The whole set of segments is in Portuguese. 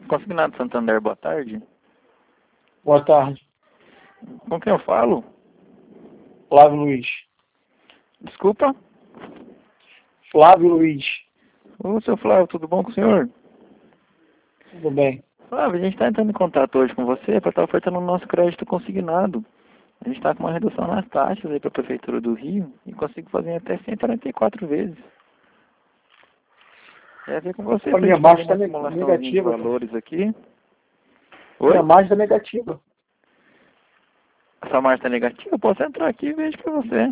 Consignado Santander, boa tarde. Boa tarde, Com quem eu falo? Flávio Luiz. Desculpa? Flávio Luiz, Ô, seu Flávio, tudo bom com o senhor? tudo bem? Flávio, a gente está entrando em contato hoje com você para estar ofertando o nosso crédito consignado. A gente está com uma redução nas taxas aí para a Prefeitura do Rio e consigo fazer em até 144 vezes. Quer ver com você A para a minha gente fazer margem uma está simulaçãozinha de negativa, cara. valores aqui. Minha Oi? margem está negativa. Essa margem está negativa? Eu posso entrar aqui e vejo para você.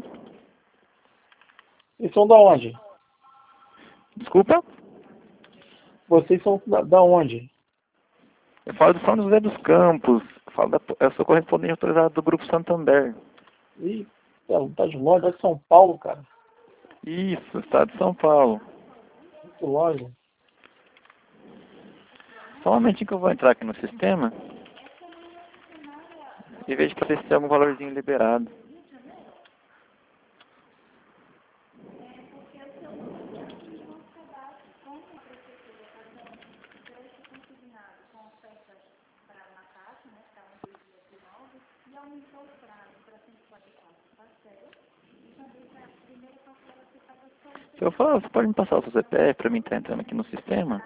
Vocês são da onde? Desculpa? Vocês são da onde? Eu falo de São José dos Campos. Eu sou correspondente autorizado do Grupo Santander. Ih, tá de longe, é de São Paulo, cara. Isso, estado de São Paulo. Muito longe. Só um momentinho que eu vou entrar aqui no sistema e vejo para ver se tem algum valorzinho liberado. Se eu falar, você pode me passar o seu CPF para mim estar entrando aqui no sistema?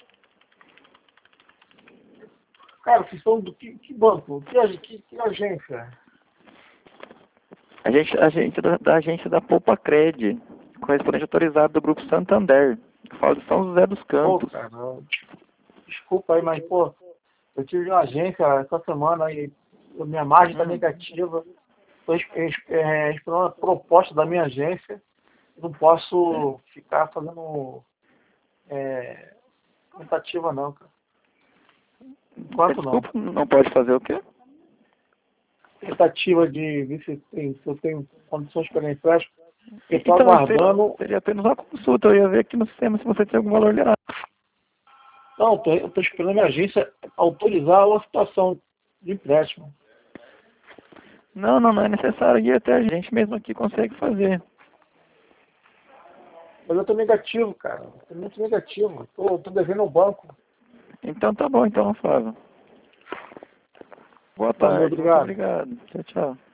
Cara, vocês são do que banco? Que agência? A gente da agência da Poupa Cred, correspondente autorizado do Grupo Santander. Eu falo de São José dos Pô, Campos. cara, desculpa aí, mas, pô, eu tive uma agência essa semana aí, minha margem está negativa. Estou esperando a proposta da minha agência. Não posso ficar fazendo tentativa não, cara. Enquanto não. Desculpa, não pode fazer o quê? Tentativa de ver se eu tenho condições para empréstimo. Eu estou Então, aguardando. seria apenas uma consulta. Eu ia ver aqui no sistema se você tem algum valor liberado. Não, eu estou esperando a minha agência autorizar a situação de empréstimo. Não é necessário ir até a gente mesmo aqui consegue fazer. Mas eu estou negativo, cara. Estou muito negativo. Estou devendo ao banco. Então tá bom, então, Flávio. Boa Valeu, tarde, muito obrigado. obrigado. Tchau, tchau.